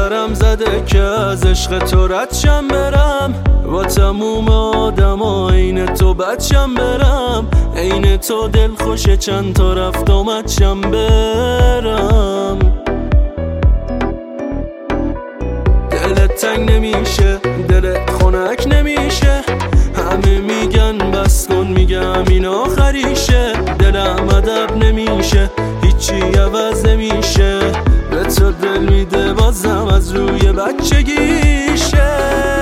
سرم زده که از عشق تو رد شم برم، با تموم آدم عین تو بچم برم، عین تو دل خوشه چند تا رفت آمد شم برم. دلت تنگ نمیشه، دلت خنک نمیشه، همه میگن بس کن، میگم این آخریشه. دلم ادب نمیشه، هیچی عوض نمیشه، به تو دل میده بازم از روی بچگیشه.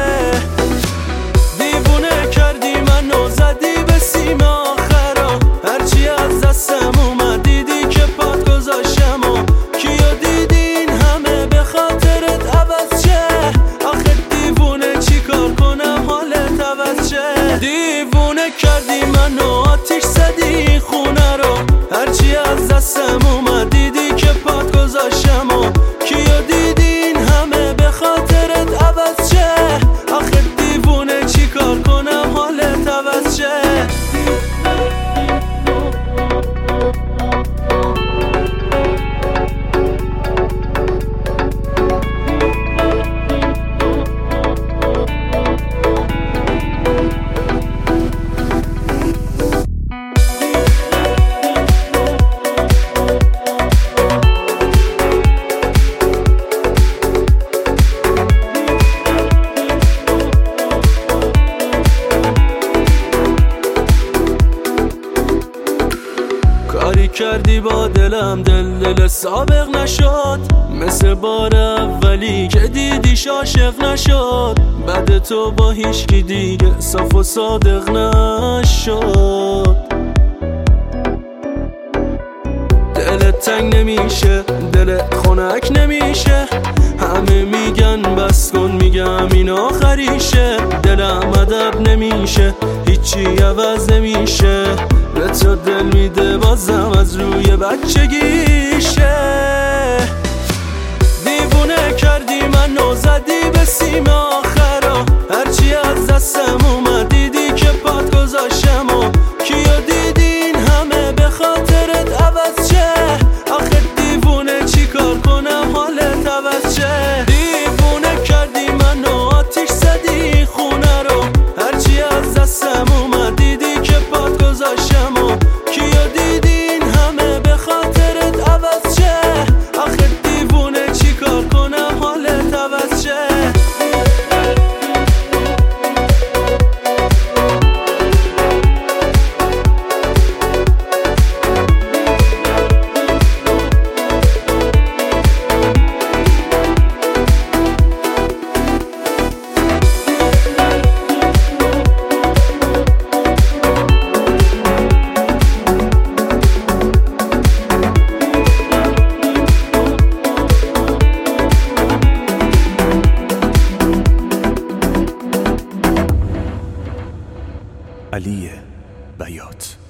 دیوونه کردی منو، زدی به سیم آخرا، هرچی از دستم اومد دیدی که پات گذاشتم و کیا دیدین همه به خاطرت عوض شه. آخه دیوونه چی کار کنم حالت عوض شه. دیوونه کردی منو، آتیش زدی خونه رو، هرچی از دستم اومد دیدی که پات گذاشتم و کیا دیدین همه به خاطرت عوض شه. آخه دیوونه چی کار کنم حالت عوض شه. کاری کردی با دلم، دل سابق نشد، مثل بار اولی که دیدیش عاشق نشد. بعد تو با هیچکی دیگه صاف و صادق نشد. دلت تنگ نمیشه، دلت خنک نمیشه، همه میگن بس کن، میگم این آخریشه. دلم ادب نمیشه، هیچی عوض نمیشه، به تو دل میده بازم از روی بچگیشه. دیوونه کردی منو، زدی به سیم آخرا، هرچی از دستم اومد دیدی که پات گذاشتم و کیا دیدین همه به خاطرت عوض شه. آخه دیوونه چی کار کنم حالت عوض شه. دیوونه کردی منو، آتیش زدی خونه رو، هرچی از دستم اومد دیدی که پات گذاشتم و کیا دیدین همه به خاطرت عوض شه. آخه دیوونه چی کار کنم حالت عوض شه. علی بیات.